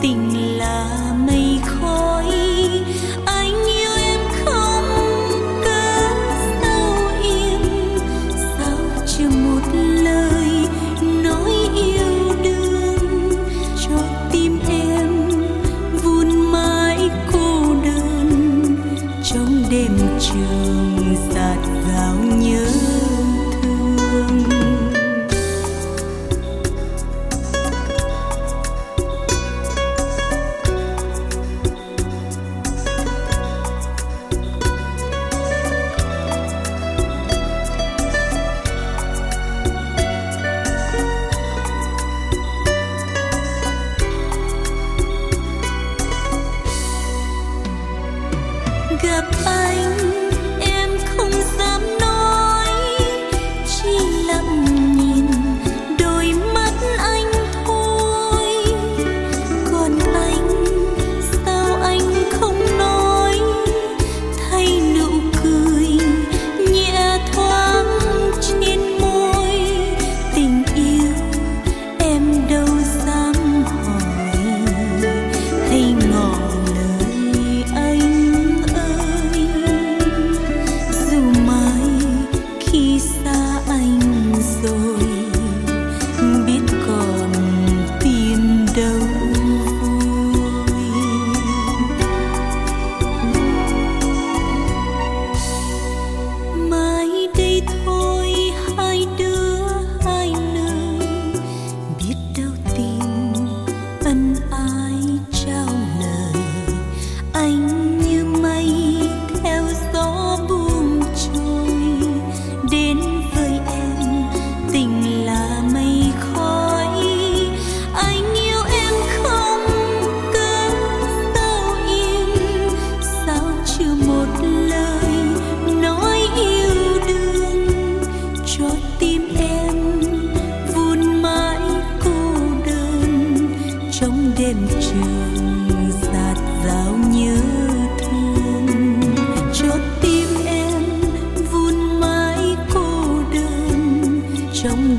tình là mây khói. Anh yêu em không cớ sao im, sao chưa một lời nói yêu đương cho tim em vun mãi cô đơn trong đêm trường dạt dào nhớ thương. Gặp anh em không dám nói, chỉ lặng nhìn đôi mắt anh thôi. Còn anh, sao anh không nói, thay nụ cười nhẹ thoáng trên môi. Tình yêu em đâu dám hỏi, hay ngỏ lời anh. Khi xa anh rồi biết còn tìm đâu vui. Mai đây thôi hai đứa hai nơi, biết đâu tìm ân ái trao lời. Anh như mây theo gió buông trôi, đến với em tình là mây khói. Anh yêu em không cớ sao im, sao chưa một lời nói yêu đương cho tim em vun mãi cô đơn trong đêm trường dạt dào nhớ thương. Cho tim em vun mãi cô đơn trong